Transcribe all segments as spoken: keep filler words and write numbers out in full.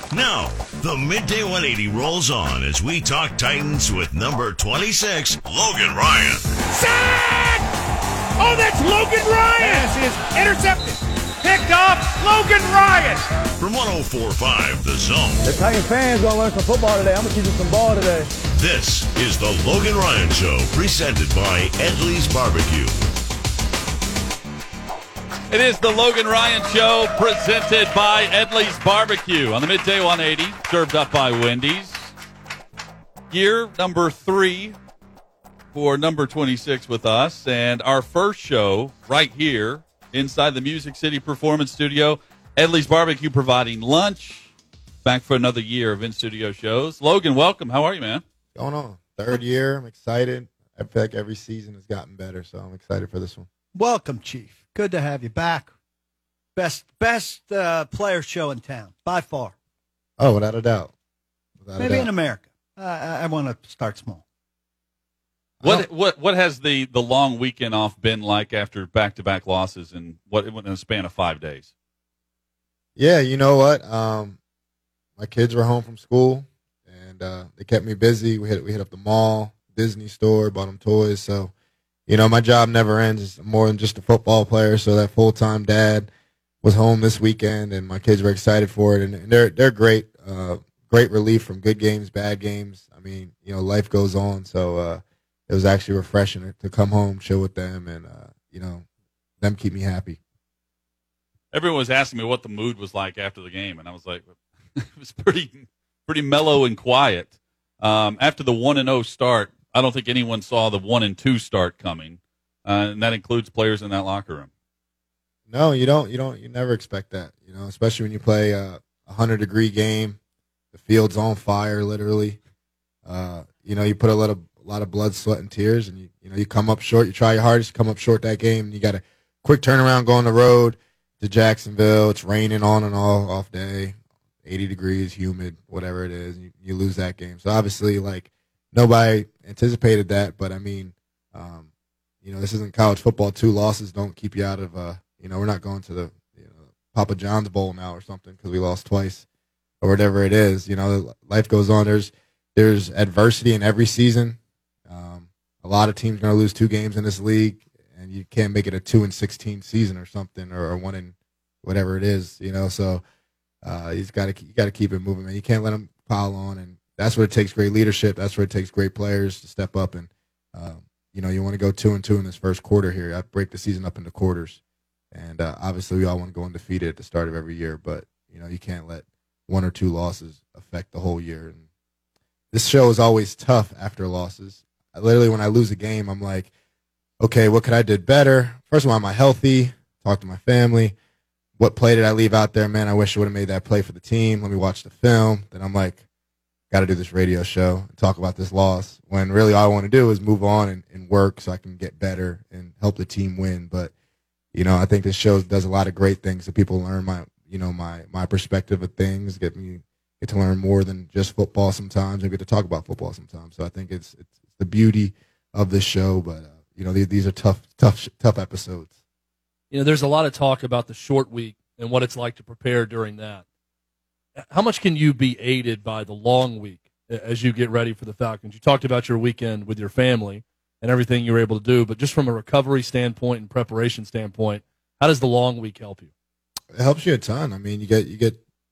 Now, the Midday one eighty rolls on as we talk Titans with number twenty-six, Logan Ryan. Sack! Oh, that's Logan Ryan! Pass is intercepted. Picked off Logan Ryan. From one oh four point five, The Zone. The Titan fans going to learn some football today. I'm going to teach them some ball today. This is the Logan Ryan Show, presented by Edley's Barbecue. It is the Logan Ryan Show, presented by Edley's Barbecue on the Midday one eighty, served up by Wendy's. Year number three for number twenty-six with us, and our first show right here inside the Music City Performance Studio. Edley's Barbecue providing lunch. Back for another year of in-studio shows. Logan, welcome. How are you, man? Going on. Third year. I'm excited. I feel like every season has gotten better, so I'm excited for this one. Welcome, Chief. Good to have you back. Best best uh, player show in town, by far. Oh, without a doubt. Without Maybe a doubt. in America. Uh, I, I want to start small. What what what has the, the long weekend off been like after back-to-back losses and what in a span of five days? Yeah, you know what? Um, my kids were home from school, and uh, they kept me busy. We hit we hit up the mall, Disney store, bought them toys. So, you know, my job never ends. It's more than just a football player. So that full-time dad was home this weekend, and my kids were excited for it. And, and they're they're great, uh, great relief from good games, bad games. I mean, you know, life goes on. So uh, it was actually refreshing to come home, chill with them, and uh, you know, them keep me happy. Everyone was asking me what the mood was like after the game, and I was like, it was pretty pretty mellow and quiet. Um, after the one and oh start, I don't think anyone saw the one and two start coming, uh, and that includes players in that locker room. No, you don't. You don't. You never expect that. You know, especially when you play a hundred degree game, the field's on fire, literally. Uh, you know, you put a lot of a lot of blood, sweat, and tears, and you you know you come up short. You try your hardest, you come up short that game, and you got a quick turnaround, go on the road to Jacksonville. It's raining on and all off day, eighty degrees, humid, whatever it is. You, you lose that game. So obviously, like, nobody anticipated that. But I mean, um, you know, this isn't college football. Two losses don't keep you out of. Uh, you know, we're not going to the you know, Papa John's Bowl now or something because we lost twice or whatever it is. You know, life goes on. There's there's adversity in every season. Um, a lot of teams are going to lose two games in this league, and you can't make it a two and sixteen season or something, or a one and whatever it is. You know, so uh, he's got to you got to keep it moving, man. You can't let them pile on, and that's what it takes. Great leadership. That's what it takes. Great players to step up, and um, you know, you want to go two and two in this first quarter here. I break the season up into quarters, and uh, obviously we all want to go undefeated at the start of every year, but you know, you can't let one or two losses affect the whole year. And this show is always tough after losses. I, literally, when I lose a game, I'm like, okay, what could I did better? First of all, am I healthy? Talk to my family. What play did I leave out there? Man, I wish I would have made that play for the team. Let me watch the film. Then I'm like, got to do this radio show and talk about this loss, when really all I want to do is move on and, and work so I can get better and help the team win. But, you know, I think this show does a lot of great things so people learn my, you know, my, my perspective of things, get me get to learn more than just football sometimes, and get to talk about football sometimes. So I think it's it's the beauty of this show. But, uh, you know, these, these are tough, tough, tough episodes. You know, there's a lot of talk about the short week and what it's like to prepare during that. How much can you be aided by the long week as you get ready for the Falcons? You talked about your weekend with your family and everything you were able to do, but just from a recovery standpoint and preparation standpoint, how does the long week help you? It helps you a ton. I mean, you get you get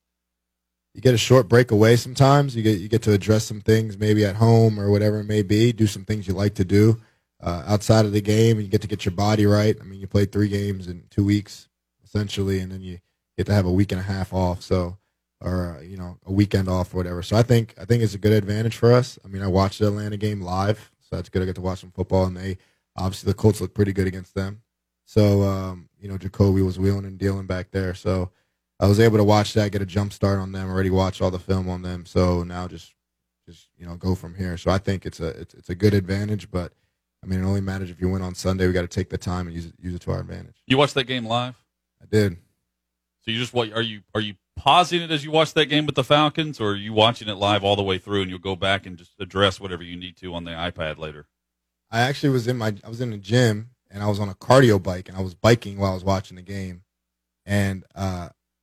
you get a short break away sometimes. You get you get to address some things maybe at home or whatever it may be, do some things you like to do uh, outside of the game, and you get to get your body right. I mean, you play three games in two weeks essentially, and then you get to have a week and a half off. So. Or uh, you know, a weekend off or whatever. So I think I think it's a good advantage for us. I mean, I watched the Atlanta game live, so it's good to get to watch some football. And they obviously the Colts look pretty good against them. So um, you know, Jacoby was wheeling and dealing back there. So I was able to watch that, get a jump start on them. Already watched all the film on them. So now just just you know go from here. So I think it's a it's, it's a good advantage. But I mean, it only matters if you win on Sunday. We got to take the time and use it use it to our advantage. You watched that game live? I did. So you just what are you are you pausing it as you watch that game with the Falcons, or are you watching it live all the way through and you'll go back and just address whatever you need to on the iPad later? I actually was in my I was in the gym and I was on a cardio bike and I was biking while I was watching the game, and uh,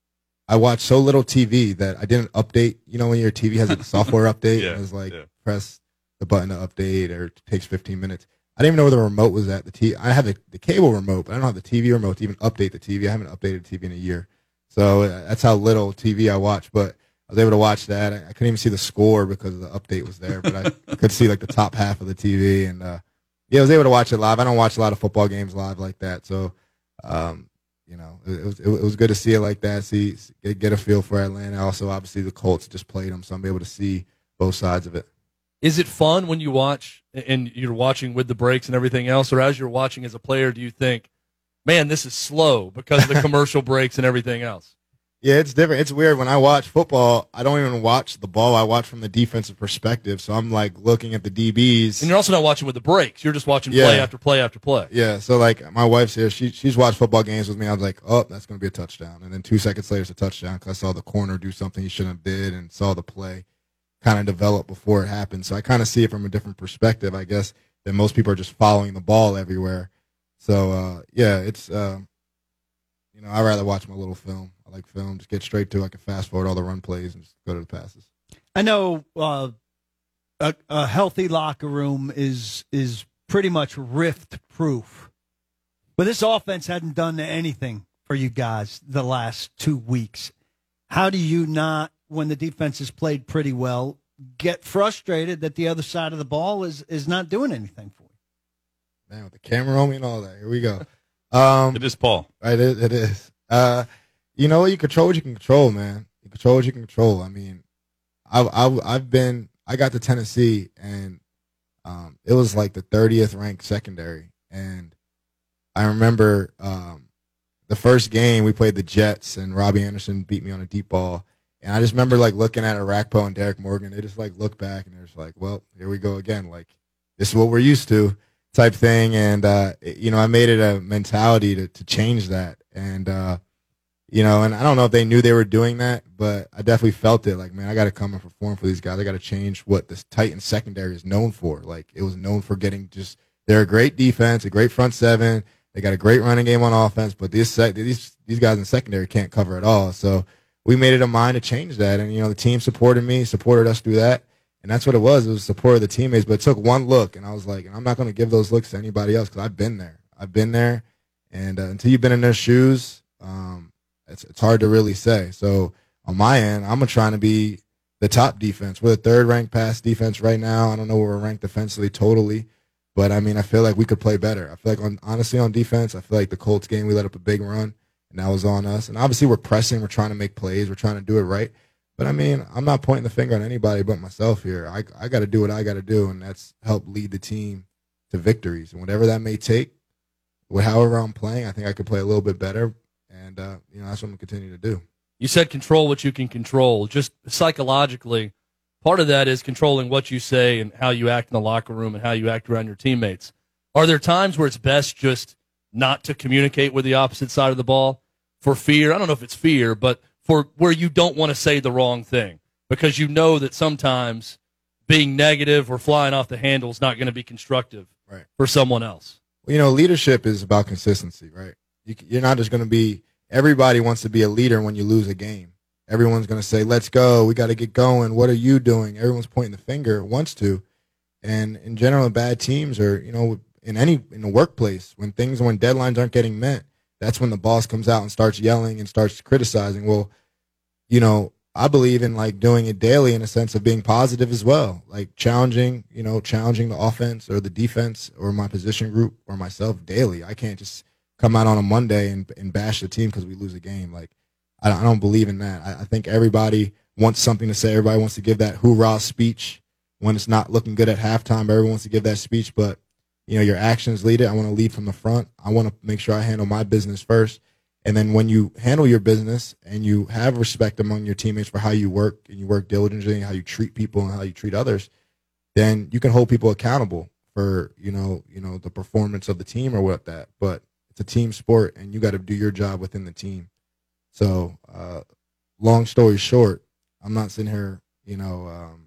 I watched so little T V that I didn't update. You know, when your T V has a software update, Yeah, and it's like yeah. press the button to update, or it takes fifteen minutes. I didn't even know where the remote was at. The T, I have the, the cable remote, but I don't have the T V remote to even update the T V. I haven't updated the T V in a year, so uh, that's how little T V I watch. But I was able to watch that. I, I couldn't even see the score because the update was there, but I, I could see like the top half of the T V, and uh, yeah, I was able to watch it live. I don't watch a lot of football games live like that, so um, you know, it, it was it was good to see it like that. See, get, get a feel for Atlanta. Also, obviously, the Colts just played them, so I'm able to see both sides of it. Is it fun when you watch and you're watching with the breaks and everything else, or as you're watching as a player, do you think, man, this is slow because of the commercial breaks and everything else? Yeah, it's different. It's weird. When I watch football, I don't even watch the ball. I watch from the defensive perspective. So I'm like looking at the D Bs. And you're also not watching with the breaks. You're just watching Yeah. play after play after play. Yeah. So like my wife's here. She she's watched football games with me. I was like, oh, that's going to be a touchdown. And then two seconds later, it's a touchdown because I saw the corner do something he shouldn't have did, and saw the play kind of develop before it happened. So I kind of see it from a different perspective, I guess, than most people are just following the ball everywhere. So uh, yeah, it's uh, you know, I'd rather watch my little film. I like film. Just get straight to. I can fast forward all the run plays and just go to the passes. I know uh, a, a healthy locker room is is pretty much rift proof, but this offense hadn't done anything for you guys the last two weeks. How do you not, when the defense has played pretty well, get frustrated that the other side of the ball is is not doing anything for you? Man, with the camera on me and all that. Here we go. Um, It is Paul. Right, it, it is. Uh, you know, you control what you can control, man. You control what you can control. I mean, I've I've, I've been. I got to Tennessee, and um, it was like the thirtieth ranked secondary, and I remember um, the first game we played the Jets, and Robbie Anderson beat me on a deep ball, and I just remember like looking at Arakpo and Derek Morgan. They just like look back, and they're just like, well, here we go again. Like, this is what we're used to, type thing. And uh, you know, I made it a mentality to to change that, and. Uh, You know, and I don't know if they knew they were doing that, but I definitely felt it. Like, man, I got to come and perform for these guys. I got to change what this Titans secondary is known for. Like, it was known for getting just – they're a great defense, a great front seven. They got a great running game on offense, but these these these guys in secondary can't cover it all. So we made it a mind to change that. And, you know, the team supported me, supported us through that. And that's what it was. It was support of the teammates. But it took one look, and I was like, I'm not going to give those looks to anybody else because I've been there. I've been there. And uh, until you've been in their shoes, um, It's it's hard to really say. So on my end, I'm trying to be the top defense. We're the third ranked pass defense right now. I don't know where we're ranked defensively totally, but I mean, I feel like we could play better. I feel like on honestly on defense, I feel like the Colts game we let up a big run, and that was on us. And obviously we're pressing, we're trying to make plays, we're trying to do it right. But I mean, I'm not pointing the finger on anybody but myself here. I I got to do what I got to do, and that's help lead the team to victories. And whatever that may take, with however I'm playing, I think I could play a little bit better. And, uh, you know, that's what I'm going to continue to do. You said control what you can control. Just psychologically, part of that is controlling what you say and how you act in the locker room and how you act around your teammates. Are there times where it's best just not to communicate with the opposite side of the ball for fear? I don't know if it's fear, but for where you don't want to say the wrong thing because you know that sometimes being negative or flying off the handle is not going to be constructive right. for someone else. Well, you know, leadership is about consistency, right? You, you're not just going to be – everybody wants to be a leader when you lose a game. Everyone's going to say, let's go. We got to get going. What are you doing? Everyone's pointing the finger, wants to. And in general, bad teams are, you know, in any in the workplace, when things, when deadlines aren't getting met, that's when the boss comes out and starts yelling and starts criticizing. Well, you know, I believe in like doing it daily in a sense of being positive as well, like challenging, you know, challenging the offense or the defense or my position group or myself daily. I can't just come out on a Monday and, and bash the team because we lose a game. Like, I don't, I don't believe in that. I, I think everybody wants something to say. Everybody wants to give that hoorah speech when it's not looking good at halftime. Everyone wants to give that speech, but, you know, your actions lead it. I want to lead from the front. I want to make sure I handle my business first. And then when you handle your business and you have respect among your teammates for how you work and you work diligently, how you treat people and how you treat others, then you can hold people accountable for, you know, you know, the performance of the team or what that. But it's a team sport and you got to do your job within the team. So, uh, long story short, I'm not sitting here, you know, um,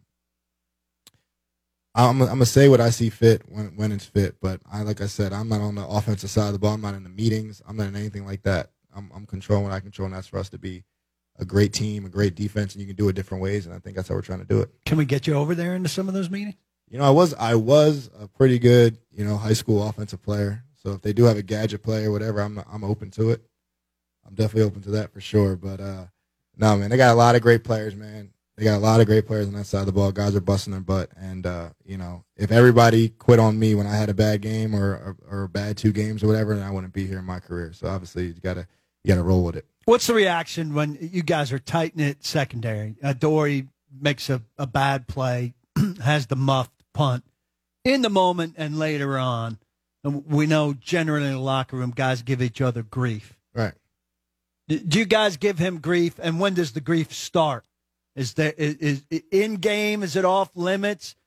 I'm, I'm gonna say what I see fit when when it's fit. But I, like I said, I'm not on the offensive side of the ball. I'm not in the meetings. I'm not in anything like that. I'm, I'm controlling what I control, and that's for us to be a great team, a great defense, and you can do it different ways. And I think that's how we're trying to do it. Can we get you over there into some of those meetings? You know, I was I was a pretty good, you know, high school offensive player. So if they do have a gadget play or whatever, I'm I'm open to it. I'm definitely open to that for sure. But uh, no, man, they got a lot of great players, man. They got a lot of great players on that side of the ball. Guys are busting their butt. And, uh, you know, if everybody quit on me when I had a bad game or, or, or a bad two games or whatever, then I wouldn't be here in my career. So, obviously, you got to you got to roll with it. What's the reaction when you guys are tight-knit secondary? Uh, Dory makes a, a bad play, has the muffed punt in the moment and later on. And we know generally in the locker room, guys give each other grief. Right. Do you guys give him grief, and when does the grief start? Is there is, is in game? Is it off limits?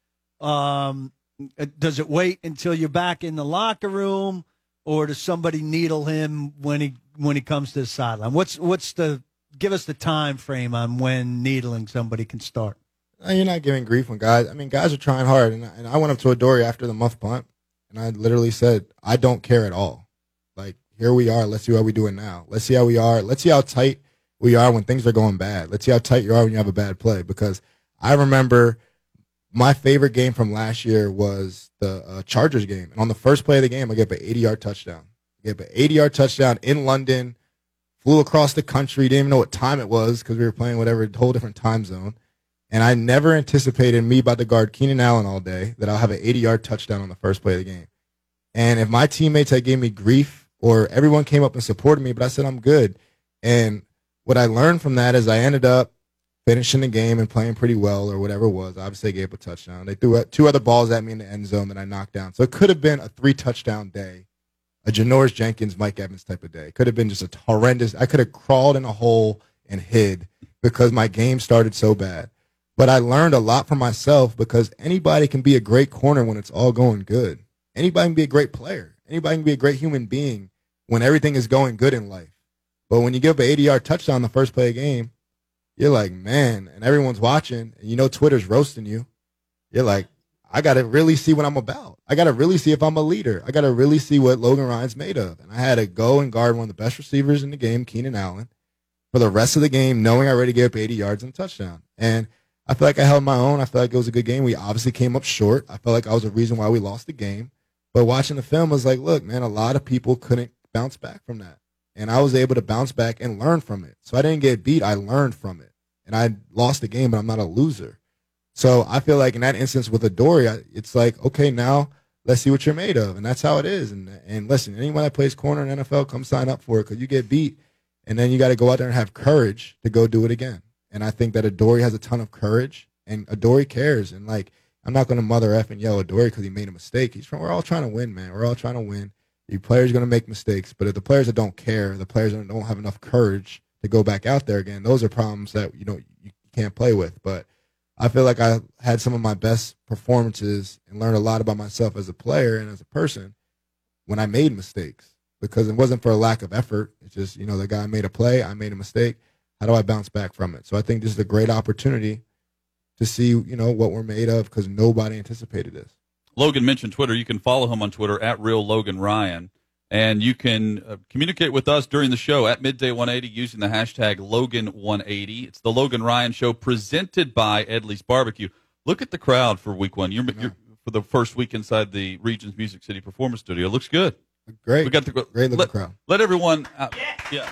Um, does it wait until you're back in the locker room, or does somebody needle him when he when he comes to the sideline? What's what's the give us the time frame on when needling somebody can start? You're not giving grief when guys. I mean, guys are trying hard, and and I went up to Adoree after the muff punt, and I literally said, "I don't care at all. Like, here we are. Let's see how we do it now. Let's see how we are. Let's see how tight we are when things are going bad. Let's see how tight you are when you have a bad play." Because I remember my favorite game from last year was the uh, Chargers game. And on the first play of the game, I gave up an eighty-yard touchdown. I gave up an eighty-yard touchdown in London, flew across the country, didn't even know what time it was because we were playing whatever, a whole different time zone. And I never anticipated me about to guard Keenan Allen all day that I'll have an eighty-yard touchdown on the first play of the game. And if my teammates had gave me grief or everyone came up and supported me, but I said I'm good. And what I learned from that is I ended up finishing the game and playing pretty well or whatever it was. Obviously, I gave up a touchdown. They threw two other balls at me in the end zone that I knocked down. So it could have been a three-touchdown day, a Janoris Jenkins, Mike Evans type of day. It could have been just a horrendous. I could have crawled in a hole and hid because my game started so bad. But I learned a lot from myself because anybody can be a great corner when it's all going good. Anybody can be a great player. Anybody can be a great human being when everything is going good in life. But when you give up an eighty-yard touchdown the first play of the game, you're like, man, and everyone's watching, and you know Twitter's roasting you. You're like, I got to really see what I'm about. I got to really see if I'm a leader. I got to really see what Logan Ryan's made of. And I had to go and guard one of the best receivers in the game, Keenan Allen, for the rest of the game, knowing I already gave up eighty yards and a touchdown. And I feel like I held my own. I feel like it was a good game. We obviously came up short. I felt like I was a reason why we lost the game. But watching the film was like, look, man, a lot of people couldn't bounce back from that. And I was able to bounce back and learn from it. So I didn't get beat. I learned from it. And I lost the game, but I'm not a loser. So I feel like in that instance with Adoree, it's like, okay, now let's see what you're made of. And that's how it is. And and listen, anyone that plays corner in the N F L, come sign up for it because you get beat. And then you got to go out there and have courage to go do it again. And I think that Adoree has a ton of courage. And Adoree cares. And, like, I'm not going to mother F and yell Adoree because he made a mistake. He's from, we're all trying to win, man. We're all trying to win. The players are going to make mistakes, but if the players that don't care, the players that don't have enough courage to go back out there again, those are problems that you know you can't play with. But I feel like I had some of my best performances and learned a lot about myself as a player and as a person when I made mistakes because it wasn't for a lack of effort. It's just, you know, the guy made a play, I made a mistake. How do I bounce back from it? So I think this is a great opportunity to see, you know, what we're made of because nobody anticipated this. Logan mentioned Twitter. You can follow him on Twitter at Real Logan Ryan. And you can uh, communicate with us during the show at Midday one eighty using the hashtag Logan one eighty. It's the Logan Ryan Show presented by Edley's Barbecue. Look at the crowd for week one. You're, yeah. you're for the first week inside the Regions Music City Performance Studio. It looks good. Great. We got the great looking let, crowd. Let everyone. Uh, yeah.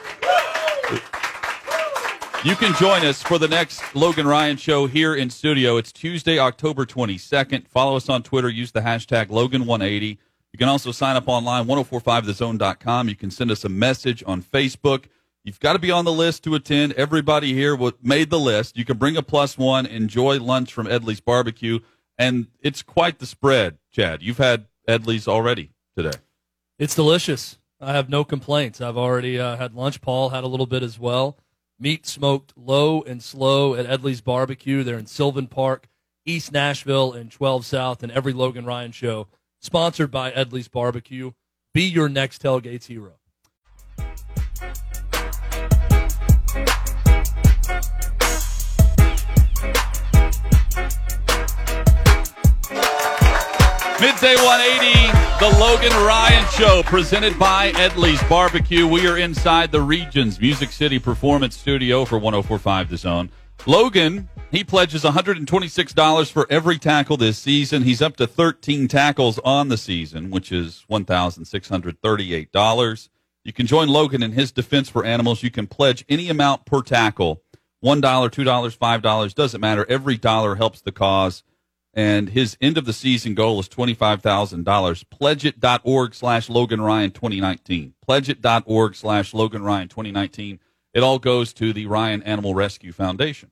You can join us for the next Logan Ryan Show here in studio. It's Tuesday, October twenty-second. Follow us on Twitter. Use the hashtag Logan one eighty. You can also sign up online, ten forty-five the zone dot com. You can send us a message on Facebook. You've got to be on the list to attend. Everybody here made the list. You can bring a plus one, enjoy lunch from Edley's Barbecue, and it's quite the spread, Chad. You've had Edley's already today. It's delicious. I have no complaints. I've already uh, had lunch. Paul had a little bit as well. Meat smoked low and slow at Edley's Barbecue. They're in Sylvan Park, East Nashville, and twelve South, and every Logan Ryan Show sponsored by Edley's Barbecue. Be your next tailgates hero. Midday one eighty, The Logan Ryan Show, presented by Edley's Barbecue. We are inside the Regions Music City Performance Studio for one oh four point five The Zone. Logan, he pledges one hundred twenty-six dollars for every tackle this season. He's up to thirteen tackles on the season, which is one thousand six hundred thirty-eight dollars. You can join Logan in his defense for animals. You can pledge any amount per tackle, one dollar, two dollars, five dollars, doesn't matter. Every dollar helps the cause. And his end-of-the-season goal is twenty-five thousand dollars. Pledgeit.org slash Logan Ryan 2019. Pledgeit.org slash Logan Ryan 2019. It all goes to the Ryan Animal Rescue Foundation.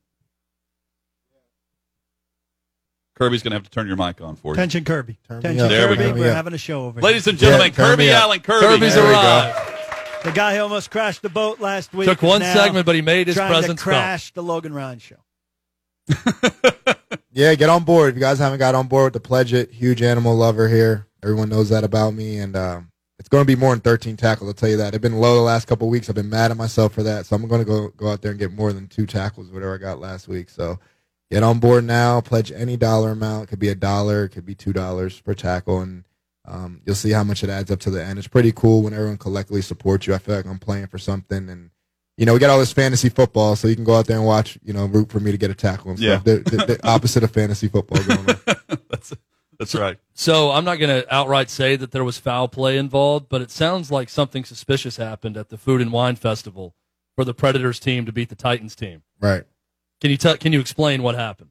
Kirby's going to have to turn your mic on for you. Attention, Kirby. Turn Attention, There Kirby. we go. We're having a show over Ladies here. and gentlemen, Yeah, turn Kirby me up. Allen. Kirby. Kirby's There we arrived. go. The guy who almost crashed the boat last week. Took is one now segment, but he made his trying presence to crash the Logan Ryan Show. Yeah, get on board. If you guys haven't got on board with the Pledge It, huge animal lover here. Everyone knows that about me, and um, it's going to be more than thirteen tackles. I'll tell you that. I've been low the last couple of weeks. I've been mad at myself for that, so I'm going to go go out there and get more than two tackles, whatever I got last week. So get on board now. Pledge any dollar amount. It could be a dollar. It could be two dollars per tackle, and um, you'll see how much it adds up to the end. It's pretty cool when everyone collectively supports you. I feel like I'm playing for something, and you know, we got all this fantasy football, so you can go out there and watch, you know, root for me to get a tackle and stuff. Yeah. The, the, the opposite of fantasy football going on. that's, that's right. So I'm not going to outright say that there was foul play involved, but it sounds like something suspicious happened at the Food and Wine Festival for the Predators team to beat the Titans team. Right. Can you tell? Can you explain what happened?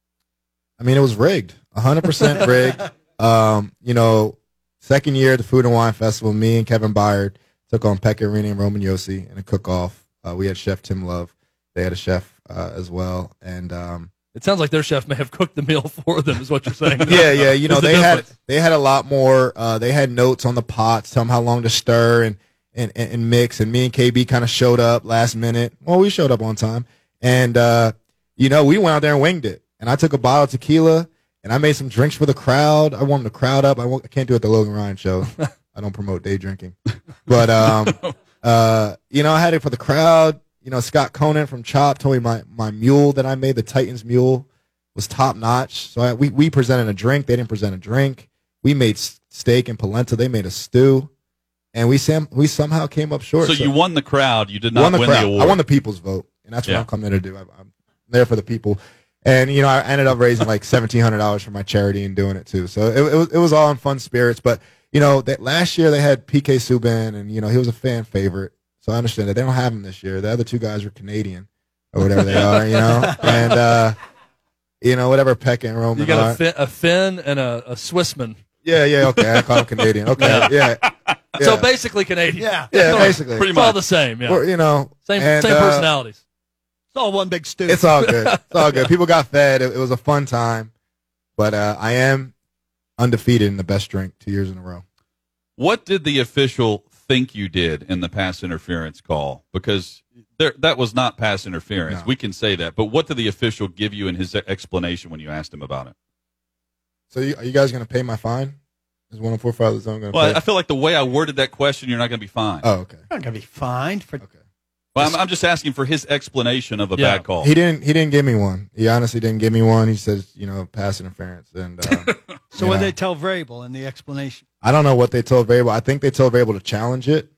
I mean, it was rigged, one hundred percent rigged. Um, you know, second year at the Food and Wine Festival, me and Kevin Byard took on Pekka Rinne and Roman Yossi in a cook-off. Uh, we had Chef Tim Love. They had a chef uh, as well. And um, It sounds like their chef may have cooked the meal for them, is what you're saying. yeah, yeah. You know, What's the they had difference? they had a lot more. Uh, they had notes on the pots, tell them how long to stir and, and, and, and mix. And me and K B kind of showed up last minute. Well, we showed up on time. And, uh, you know, we went out there and winged it. And I took a bottle of tequila, and I made some drinks for the crowd. I warmed the crowd up. I, won't, I can't do it at the Logan Ryan Show. I don't promote day drinking. But, um, uh, you know, I had it for the crowd. You know, Scott Conan from Chop told me my, my mule that I made, the Titans mule, was top notch. So I, we, we presented a drink. They didn't present a drink. We made steak and polenta. They made a stew. And we sam- we somehow came up short. So, So you won the crowd. You did not won the win crowd. the award. I won the people's vote. And that's what Yeah. I'm coming there to do. I, I'm there for the people. And, you know, I ended up raising like seventeen hundred dollars for my charity and doing it too. So it, it, was, it was all in fun spirits. But, you know, that last year they had P K Subban, and, you know, he was a fan favorite. So I understand that. They don't have him this year. The other two guys are Canadian or whatever they are, you know. And, uh, you know, whatever Pekka and Roman You got are. a, fin, a Finn and a, a Swissman. Yeah, yeah, okay. I call him Canadian. Okay, yeah. yeah. So basically Canadian. Yeah. yeah, No, basically. pretty It's all much. the same. Yeah. Or, you know. Same, and, same uh, personalities. It's all one big stew. It's all good. It's all good. People got fed. It, it was a fun time. But uh, I am undefeated in the best drink two years in a row. What did the official think you did in the pass interference call? Because there, that was not pass interference. No. We can say that. But what did the official give you in his explanation when you asked him about it? So you, are you guys going to pay my fine? Is one oh four point five The Zone going to Well, pay? I feel like the way I worded that question, you're not going to be fine. Oh, okay. You're not going to be fined for. Okay. Well, I'm, I'm just asking for his explanation of a Yeah. bad call. He didn't. He didn't give me one. He honestly didn't give me one. He says, you know, pass interference, and uh, So you what know, they tell Vrabel in the explanation? I don't know what they told Vrabel. I think they told Vrabel to challenge it.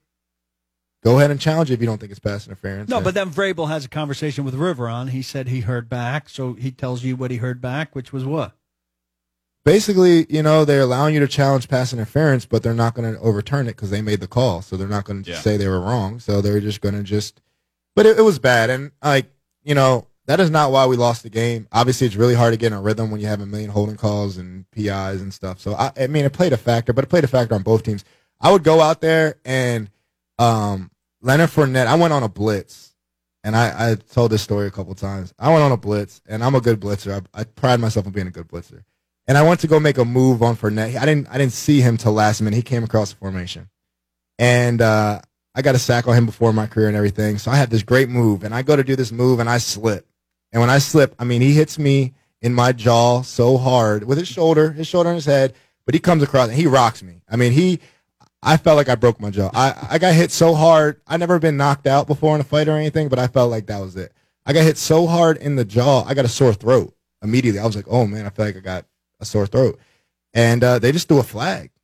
Go ahead and challenge it if you don't think it's pass interference. No, And- but then Vrabel has a conversation with Riveron. He said he heard back, so he tells you what he heard back, which was what? basically, you know, they're allowing you to challenge pass interference, but they're not going to overturn it because they made the call. So they're not going to Yeah. say they were wrong. So they're just going to just. But it, it was bad, and like you know, that is not why we lost the game. Obviously, it's really hard to get in a rhythm when you have a million holding calls and P Is and stuff. So I, I mean, it played a factor, but it played a factor on both teams. I would go out there and um, Leonard Fournette. I went on a blitz, and I, I told this story a couple times. I went on a blitz, and I'm a good blitzer. I, I pride myself on being a good blitzer. And I went to go make a move on Fournette. I didn't I didn't see him till last minute. He came across the formation, and uh, I got a sack on him before my career and everything. So I had this great move, and I go to do this move, and I slip. And when I slip, I mean, he hits me in my jaw so hard with his shoulder, his shoulder on his head, but he comes across and he rocks me. I mean, he, I felt like I broke my jaw. I, I got hit so hard. I've never been knocked out before in a fight or anything, but I felt like that was it. I got hit so hard in the jaw, I got a sore throat immediately. I was like, oh man, I feel like I got a sore throat. And uh, they just threw a flag.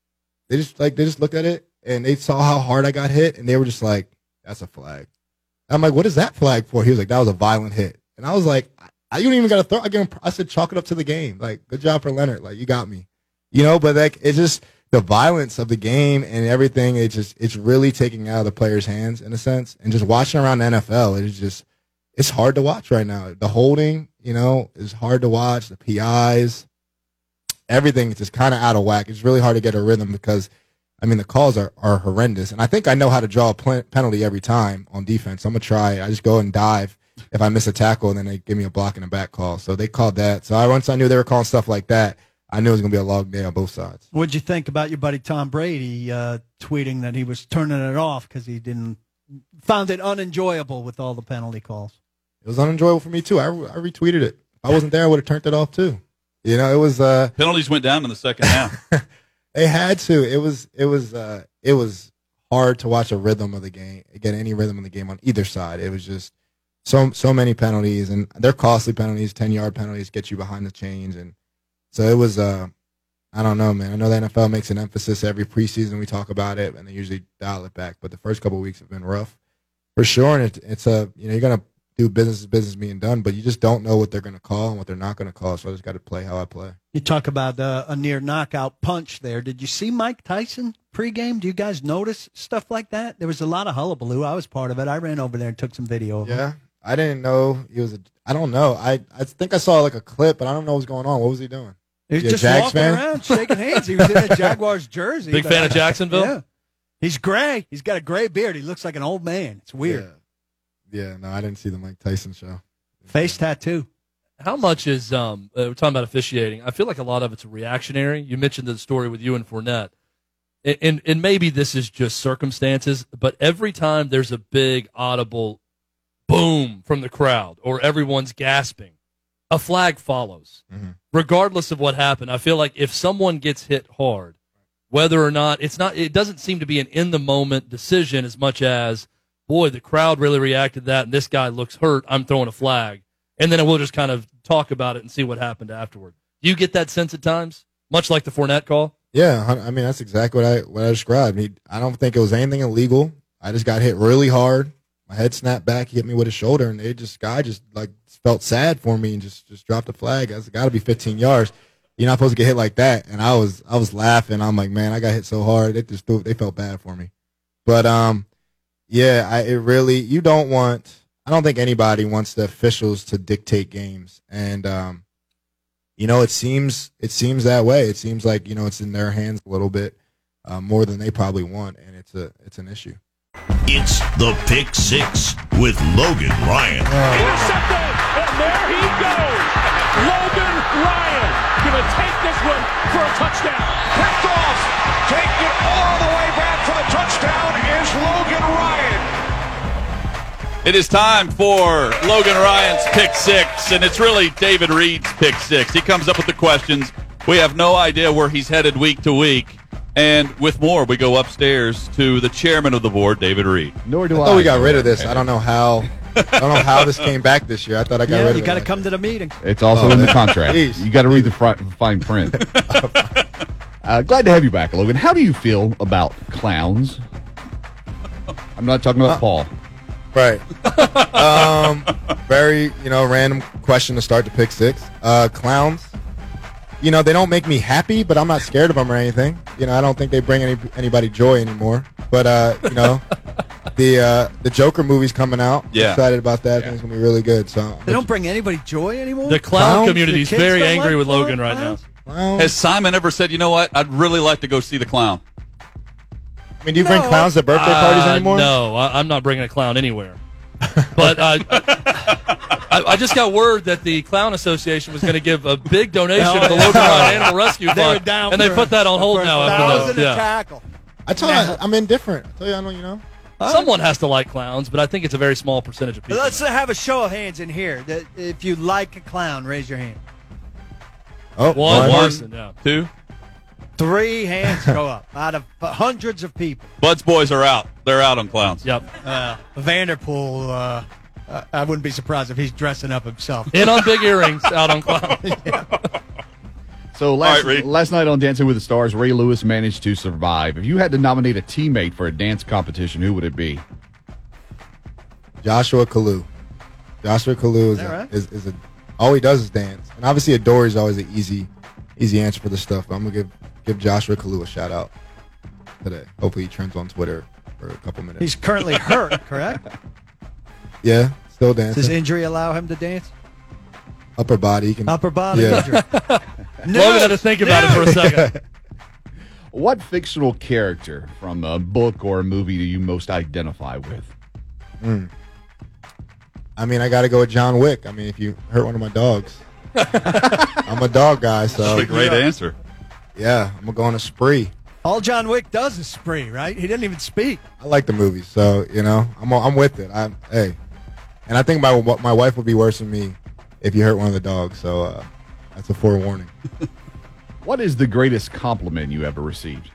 they just like they just looked at it and they saw how hard I got hit, and they were just like, "That's a flag." I'm like, "What is that flag for?" He was like, "That was a violent hit," and I was like, "I you don't even got to throw." I, him, I said, "Chalk it up to the game." Like, good job for Leonard. Like, you got me, you know. But like, it's just the violence of the game and everything. It just it's really taking out of the players' hands in a sense, and just watching around the N F L, it is just it's hard to watch right now. The holding, you know, is hard to watch. The P Is. Everything is just kind of out of whack. It's really hard to get a rhythm because, I mean, the calls are, are horrendous. And I think I know how to draw a pl- penalty every time on defense. I'm going to try. I just go and dive if I miss a tackle, and then they give me a block and a back call. So they called that. So I, once I knew they were calling stuff like that, I knew it was going to be a long day on both sides. What'd you think about your buddy Tom Brady uh, tweeting that he was turning it off because he didn't found it unenjoyable with all the penalty calls? It was unenjoyable for me, too. I, I retweeted it. If I wasn't there, I would have turned it off, too. You know, it was uh, penalties went down in the second half. They had to. It was it was uh, it was hard to watch a rhythm of the game, get any rhythm of the game on either side. It was just so so many penalties, and they're costly penalties. Ten yard penalties get you behind the chains, and so it was. Uh, I don't know, man. I know the N F L makes an emphasis every preseason. We talk about it, and they usually dial it back. But the first couple of weeks have been rough, for sure. And it, it's a you know you're gonna do business as business being done, but you just don't know what they're going to call and what they're not going to call, so I just got to play how I play. You talk about uh, a near knockout punch there. Did you see Mike Tyson pregame? Do you guys notice stuff like that? There was a lot of hullabaloo. I was part of it. I ran over there and took some video of yeah, him. I didn't know he was a – I don't know. I, I think I saw like a clip, but I don't know what's going on. What was he doing? He was You a just Jags walking fan? around, shaking hands. He was in a Jaguars jersey. Big but- fan of Jacksonville? Yeah. He's gray. He's got a gray beard. He looks like an old man. It's weird. Yeah. yeah, no, I didn't see the Mike Tyson show. Face tattoo. How much is um? Uh, we're talking about officiating. I feel like a lot of it's reactionary. You mentioned the story with you and Fournette, and, and and maybe this is just circumstances. But every time there's a big audible boom from the crowd or everyone's gasping, a flag follows, mm-hmm. regardless of what happened. I feel like if someone gets hit hard, whether or not it's not, it doesn't seem to be an in the moment decision as much as, boy, the crowd really reacted to that, and this guy looks hurt, I'm throwing a flag. And then we'll just kind of talk about it and see what happened afterward. Do you get that sense at times, much like the Fournette call? Yeah, I mean, that's exactly what I what I described. He, I don't think it was anything illegal. I just got hit really hard. My head snapped back. He hit me with his shoulder, and they just guy just like felt sad for me and just, just dropped a flag. It's got to be fifteen yards. You're not supposed to get hit like that. And I was I was laughing. I'm like, man, I got hit so hard. They just threw, they felt bad for me. But um. Yeah, I, it really, you don't want, I don't think anybody wants the officials to dictate games. And, um, you know, it seems, it seems that way. It seems like, you know, it's in their hands a little bit uh, more than they probably want. And it's a, it's an issue. It's the Pick Six with Logan Ryan. Intercepted, and there he goes. Logan Ryan going to take this one for a touchdown. Picked off, taking it all the way back for the touchdown is Logan Ryan. It is time for Logan Ryan's Pick Six, and it's really David Reed's Pick Six. He comes up with the questions. We have no idea where he's headed week to week. And with more, we go upstairs to the chairman of the board, David Reed. Nor do I I. thought we got rid of this. I don't know how. I don't know how this came back this year. I thought I got Yeah, rid of you it. got to last come year. to the meeting. It's also Oh, in the man. contract. Jeez. You got to read the fri- fine print. uh, glad to have you back, Logan. How do you feel about clowns? I'm not talking about Uh, Paul. Right. um, very, you know, random question to start the Pick Six. Uh, clowns. You know, they don't make me happy, but I'm not scared of them or anything. You know, I don't think they bring any anybody joy anymore. But uh, you know, the uh, the Joker movie's coming out. Yeah. Excited about that. I think it's gonna be really good. So They don't bring anybody joy anymore? The clown Clowns? community is The kids very don't angry like with Logan right clowns? now. Clowns? Has Simon ever said, you know what, I'd really like to go see the clown? I mean, do you bring No. clowns to birthday parties Uh, anymore? No, I, I'm not bringing a clown anywhere. But uh, I, I just got word that the Clown Association was going to give a big donation Oh, to the yeah. Logan Ryan Animal Rescue They were Fund, down and they for- put that on hold for a now thousand after a that. Yeah. tackle. I told you I'm indifferent. I tell you, I don't. You know. Someone has to like clowns, but I think it's a very small percentage of people. Let's have a show of hands in here. That if you like a clown, raise your hand. Oh, One, one. person, yeah. Two? Three hands go up out of hundreds of people. Bud's boys are out. They're out on clowns. Yep. Uh, Vanderpool, uh, uh, I wouldn't be surprised if he's dressing up himself. In on big earrings, out on clown. So last, All right, Reed. last night on Dancing with the Stars, Ray Lewis managed to survive. If you had to nominate a teammate for a dance competition, who would it be? Joshua Kalu. Joshua Kalu is, Is that a, right? is, is a all he does is dance, and obviously Adore is always an easy easy answer for the stuff. But I'm gonna give give Joshua Kalu a shout out today. Hopefully he trends on Twitter for a couple minutes. He's currently hurt, correct? yeah, still Does his dancing. injury allow him to dance? Upper body, he can. Upper body Yeah. injury. Logan had to think about it for a second. What fictional character from a book or a movie do you most identify with? Mm. I mean, I got to go with John Wick. I mean, if you hurt one of my dogs, I'm a dog guy, so That's a great answer. yeah, I'm gonna go on a spree. All John Wick does is spree, right? He didn't even speak. I like the movies, so you know, I'm I'm with it. I hey, and I think my my wife would be worse than me if you hurt one of the dogs. So uh, that's a forewarning. What is the greatest compliment you ever received?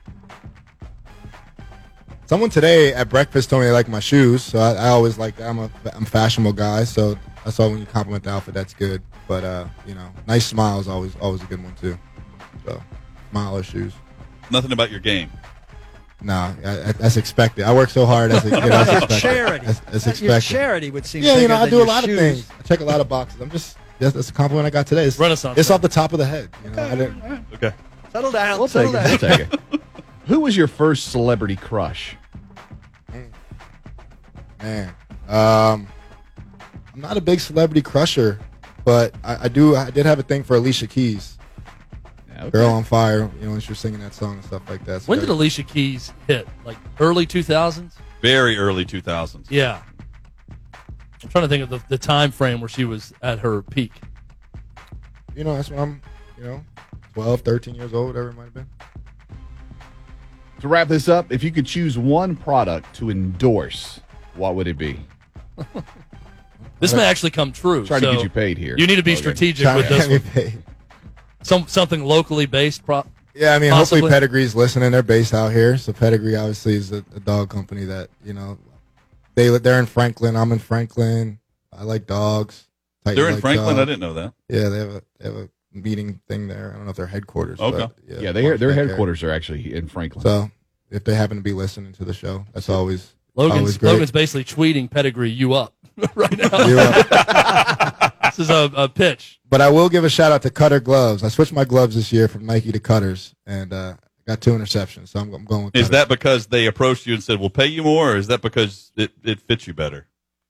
Someone today at breakfast told me they like my shoes, so I, I always like that. I'm a I'm a fashionable guy, so that's all when you compliment the outfit, that's good. But uh, you know, nice smile is always always a good one too. So smile or shoes. Nothing about your game. Nah, I, I, that's expected. I work so hard as a kid. That's Your expected. charity. That's, that's Your expected. charity would seem Yeah, you bigger know, I than do a your lot shoes. of things. I check a lot of boxes. I'm just that's, that's a compliment I got today. It's, Renaissance It's man. off the top of the head. You know, I didn't. Okay. Settle down. We'll take settle it. down. We'll take it. Who was your first celebrity crush? Man, um, I'm not a big celebrity crusher, but I, I do. I did have a thing for Alicia Keys, Yeah, okay. "Girl on Fire." You know, when she was singing that song and stuff like that. So When did that- Alicia Keys hit? Like early two thousands? Very early two thousands. Yeah. I'm trying to think of the, the time frame where she was at her peak. You know, that's when I'm. You know, twelve, thirteen years old, whatever it might have been. To wrap this up, if you could choose one product to endorse, what would it be? This may actually come true. Trying to so get you paid here. You need to be Logan. strategic Trying with to this get me one. paid. Some something locally based. Pro- Yeah, I mean, Possibly. hopefully Pedigree's listening. They're based out here, so Pedigree obviously is a, a dog company that you know they they're in Franklin. I'm in Franklin. I like dogs. Titan They're in like Franklin. dogs. I didn't know that. Yeah, they have a they have a meeting thing there. I don't know if they're headquarters. Okay. but Yeah, they, their back there. headquarters are actually in Franklin. So if they happen to be listening to the show, that's always Logan's always great. Logan's basically tweeting Pedigree you up right now. You, uh, This is a, a pitch. but I will give a shout out to Cutter Gloves. I switched my gloves this year from Nike to Cutters, and uh, got two interceptions. So I'm, I'm going with. Is Cutters. that because they approached you and said, "We'll pay you more," or is that because it, it fits you better?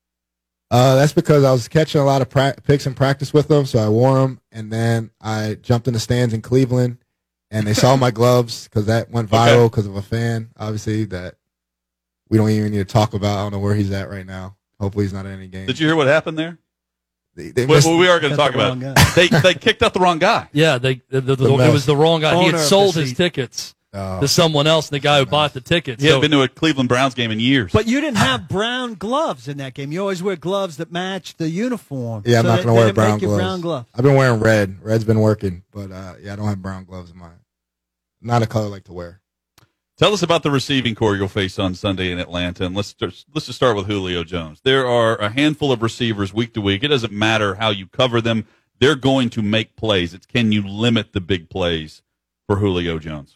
Uh, that's because I was catching a lot of pra- picks in practice with them, so I wore them, and then I jumped in the stands in Cleveland, and they saw my gloves because that went viral because of a fan, obviously, that we don't even need to talk about. I don't know where he's at right now. Hopefully he's not in any games. Did you hear what happened there? They, they Well, missed- we are going to Got talk the about wrong it. guy. They they kicked out the wrong guy. Yeah, they the, the, The it mess. was the wrong guy. He Owner had of the sold his seat. tickets Oh. to someone else, and the guy who bought the tickets. He So- hadn't been to a Cleveland Browns game in years. But you didn't have brown gloves in that game. You always wear gloves that match the uniform. Yeah, I'm So not they- going to they wear didn't brown make you gloves. brown gloves. I've been wearing red. Red's been working, but uh, yeah, I don't have brown gloves in mine. Not a color I like to wear. Tell us about the receiving core you'll face on Sunday in Atlanta, and let's start, let's just start with Julio Jones. There are a handful of receivers week to week. It doesn't matter how you cover them; they're going to make plays. It's can you limit the big plays for Julio Jones?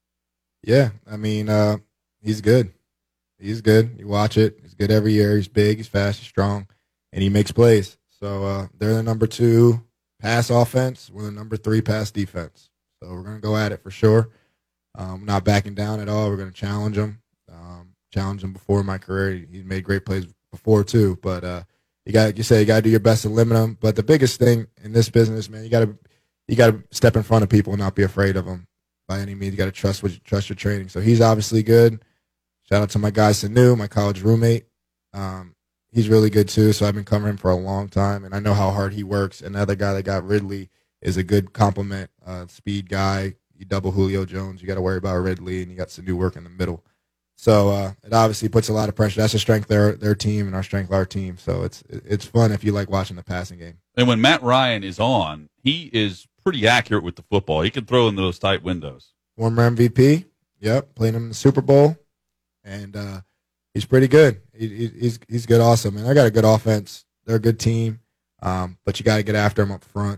Yeah, I mean, uh, he's good. He's good. You watch it. He's good every year. He's big. He's fast. He's strong, and he makes plays. So uh, they're the number two pass offense. We're the number three pass defense. So we're gonna go at it for sure. Um, not backing down at all. We're gonna challenge him. Um, challenge him before in my career. He's made great plays before too. But uh, you got you say you got to do your best to limit him. But the biggest thing in this business, man, you got to you got to step in front of people and not be afraid of them. By any means, you got to trust what you, trust your training. So he's obviously good. Shout out to my guy Sanu, my college roommate. Um, he's really good too. So I've been covering him for a long time, and I know how hard he works. Another guy that got Ridley is a good compliment. Uh, speed guy. You double Julio Jones, you got to worry about Ridley, and you got Sanu work in the middle. So uh, it obviously puts a lot of pressure. That's the strength of their their team, and our strength of our team. So it's it's fun if you like watching the passing game. And when Matt Ryan is on, he is pretty accurate with the football. He can throw in those tight windows. Former M V P. Yep, playing him in the Super Bowl, and uh, he's pretty good. He, he, he's he's good, awesome. And I got a good offense. They're a good team, um, but you got to get after them up front and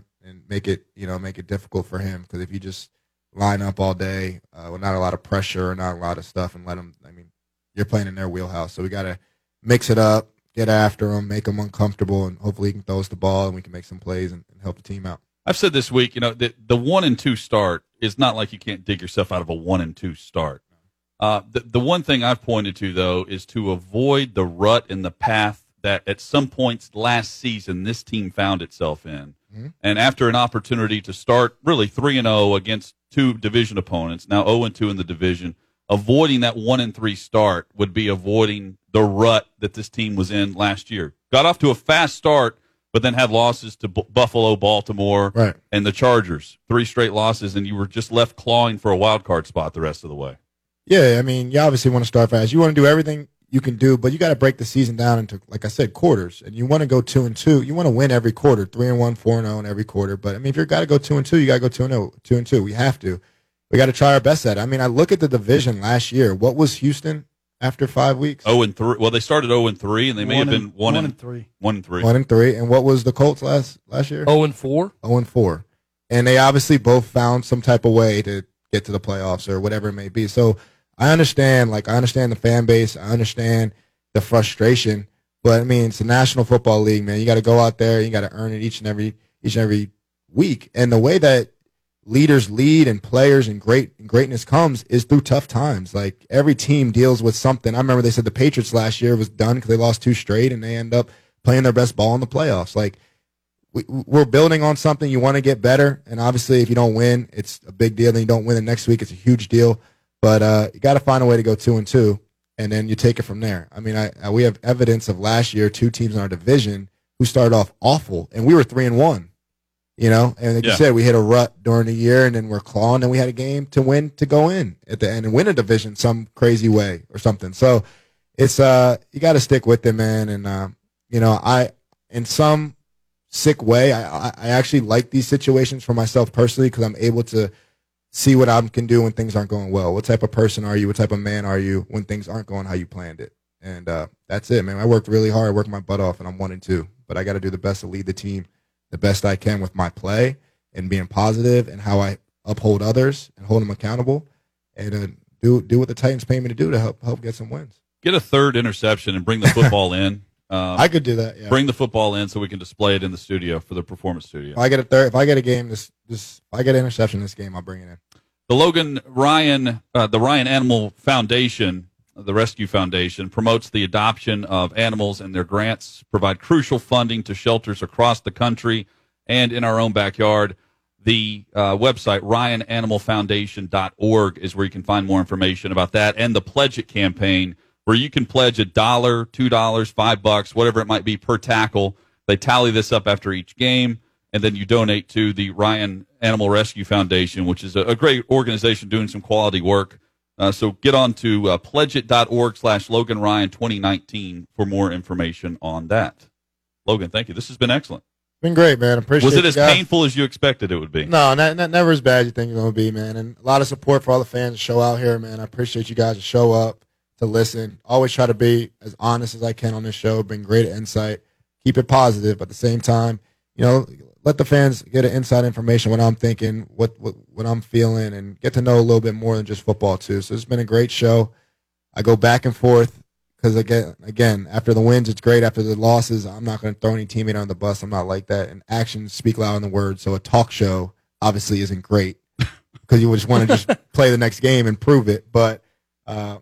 make it you know make it difficult for him because if you just line up all day uh, with not a lot of pressure or not a lot of stuff and let them, I mean, you're playing in their wheelhouse. So we got to mix it up, get after them, make them uncomfortable, and hopefully he can throw us the ball and we can make some plays and, and help the team out. I've said this week, you know, the, the one and two start is not like you can't dig yourself out of a one and two start. Uh, the, the one thing I've pointed to, though, is to avoid the rut in the path that at some points last season this team found itself in. Mm-hmm. And after an opportunity to start really three and oh against two division opponents, now oh and two in the division, avoiding that one and three start would be avoiding the rut that this team was in last year. Got off to a fast start, but then had losses to B- Buffalo, Baltimore, right. and the Chargers. Three straight losses, and you were just left clawing for a wild card spot the rest of the way. Yeah, I mean, you obviously want to start fast. You want to do everything you can do, but you got to break the season down into, like I said, quarters. And you want to go two and two. You want to win every quarter, three and one, four and zero in every quarter. But I mean, if you've got to go two and two, you got to go two and zero, two and two. We have to. We got to try our best at it. I mean, I look at the division last year. What was Houston after five weeks? Oh and three. Well, they started zero and three, and they may one have and, been one, one and, and three. One and three. One and three. And what was the Colts last last year? Oh and four. Oh and four. And they obviously both found some type of way to get to the playoffs or whatever it may be. So I understand, like I understand the fan base. I understand the frustration. But I mean, it's a National Football League, man. You got to go out there. You got to earn it each and every each and every week. And the way that leaders lead and players and great and greatness comes is through tough times. Like every team deals with something. I remember they said the Patriots last year was done because they lost two straight and they end up playing their best ball in the playoffs. Like we, we're building on something. You want to get better, and obviously if you don't win, it's a big deal. Then you don't win the next week, it's a huge deal. But uh, you got to find a way to go two and two, and then you take it from there. I mean, I, I we have evidence of last year two teams in our division who started off awful, and we were three and one. You know, and like yeah. you said, we hit a rut during the year, and then we're clawing, and we had a game to win to go in at the end and win a division some crazy way or something. So it's uh, you got to stick with it, man. And uh, you know, I in some sick way, I I actually like these situations for myself personally because I'm able to see what I can do when things aren't going well. What type of person are you? What type of man are you when things aren't going how you planned it? And uh, that's it, man. I worked really hard, I worked my butt off, and I'm one and two. But I got to do the best to lead the team the best I can with my play and being positive and how I uphold others and hold them accountable and uh, do do what the Titans pay me to do to help help get some wins. Get a third interception and bring the football in. Um, I could do that. Yeah. Bring the football in so we can display it in the studio for the performance studio. If I get a third, if I get a game, this this if I get an interception in this game, I'll bring it in. The Logan Ryan, uh, the Ryan Animal Foundation, the Rescue Foundation, promotes the adoption of animals, and their grants provide crucial funding to shelters across the country and in our own backyard. The uh, website, ryan animal foundation dot org, is where you can find more information about that, and the Pledge It campaign, where you can pledge a dollar, two dollars, five bucks, whatever it might be per tackle. They tally this up after each game, and then you donate to the Ryan Animal Rescue Foundation, which is a, a great organization doing some quality work. Uh, so get on to uh, pledge it dot org slash Logan Ryan twenty nineteen for more information on that. Logan, thank you. This has been excellent. Been great, man. Appreciate it. Was it as guys. painful as you expected it would be? No, not, not, never as bad as you think it's going to be, man. And a lot of support for all the fans to show out here, man. I appreciate you guys to show up, to listen. Always try to be as honest as I can on this show, bring great insight, keep it positive, but at the same time, you know, let the fans get an inside information, what I'm thinking, what, what what I'm feeling, and get to know a little bit more than just football, too. So it's been a great show. I go back and forth because, again, again, after the wins, it's great. After the losses, I'm not going to throw any teammate on the bus. I'm not like that. And actions speak louder than words. So a talk show obviously isn't great because you just want to just play the next game and prove it. But uh,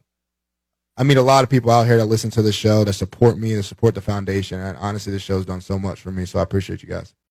I meet a lot of people out here that listen to the show, that support me, that support the foundation. And honestly, this show's done so much for me, so I appreciate you guys.